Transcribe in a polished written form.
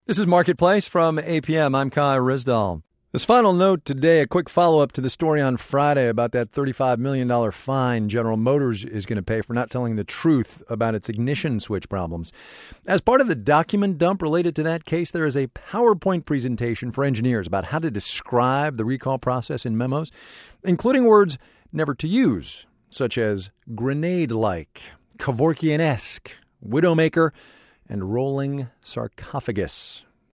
This is Marketplace from APM. I'm Kai Rizdal. This final note today, a quick follow-up to the story on Friday about that $35 million fine General Motors is going to pay for not telling the truth about its ignition switch problems. As part of the document dump related to that case, there is a PowerPoint presentation for engineers about how to describe the recall process in memos, including words never to use, such as grenade-like, Kevorkian-esque, widowmaker, and rolling sarcophagus.